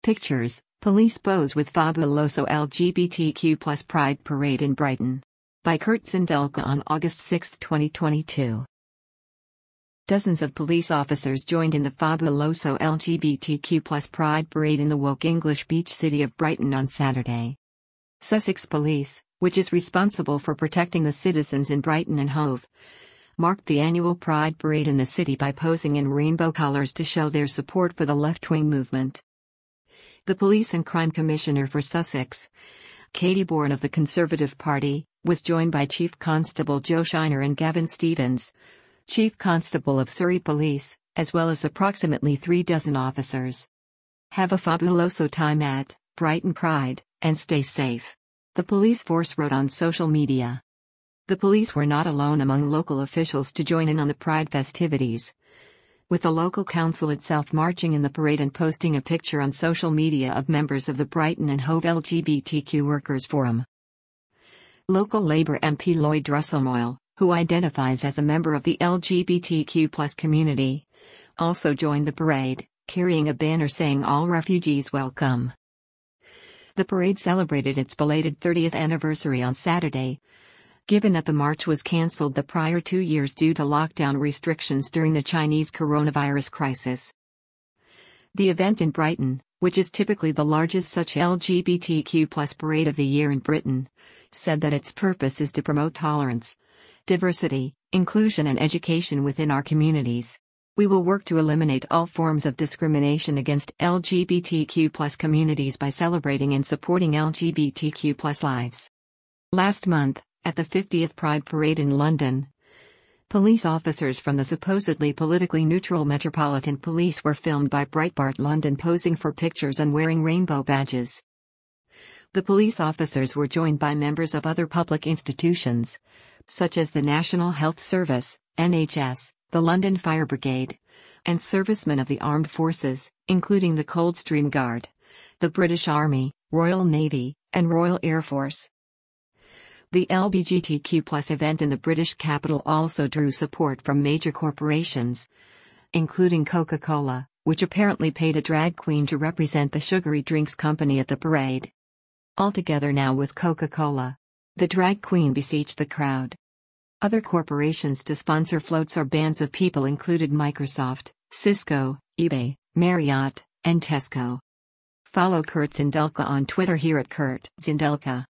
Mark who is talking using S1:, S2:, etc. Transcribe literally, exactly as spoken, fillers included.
S1: Pictures, police pose with fabuloso L G B T Q plus Pride Parade in Brighton. By Kurt Zindelka on August sixth, twenty twenty-two. Dozens of police officers joined in the fabuloso L G B T Q plus Pride Parade in the woke English beach city of Brighton on Saturday. Sussex Police, which is responsible for protecting the citizens in Brighton and Hove, marked the annual Pride Parade in the city by posing in rainbow colours to show their support for the left-wing movement. The Police and Crime Commissioner for Sussex, Katie Bourne of the Conservative Party, was joined by Chief Constable Joe Shiner and Gavin Stevens, Chief Constable of Surrey Police, as well as approximately three dozen officers. Have a fabuloso time at Brighton Pride, and stay safe, the police force wrote on social media. The police were not alone among local officials to join in on the Pride festivities, with the local council itself marching in the parade and posting a picture on social media of members of the Brighton and Hove L G B T Q Workers Forum. Local Labour M P Lloyd Russellmoyle, who identifies as a member of the L G B T Q plus community, also joined the parade, carrying a banner saying "All refugees welcome." The parade celebrated its belated thirtieth anniversary on Saturday, given that the march was cancelled the prior two years due to lockdown restrictions during the Chinese coronavirus crisis. The event in Brighton, which is typically the largest such L G B T Q plus parade of the year in Britain, said that its purpose is to promote tolerance, diversity, inclusion and education within our communities. We will work to eliminate all forms of discrimination against L G B T Q plus communities by celebrating and supporting L G B T Q plus lives. Last month, at the fiftieth Pride Parade in London, police officers from the supposedly politically neutral Metropolitan Police were filmed by Breitbart London posing for pictures and wearing rainbow badges. The police officers were joined by members of other public institutions, such as the National Health Service, N H S, the London Fire Brigade, and servicemen of the armed forces, including the Coldstream Guard, the British Army, Royal Navy, and Royal Air Force. The L G B T Q plus event in the British capital also drew support from major corporations, including Coca-Cola, which apparently paid a drag queen to represent the sugary drinks company at the parade. Altogether now with Coca-Cola, the drag queen beseeched the crowd. Other corporations to sponsor floats or bands of people included Microsoft, Cisco, eBay, Marriott, and Tesco. Follow Kurt Zindelka on Twitter here at Kurt Zindelka.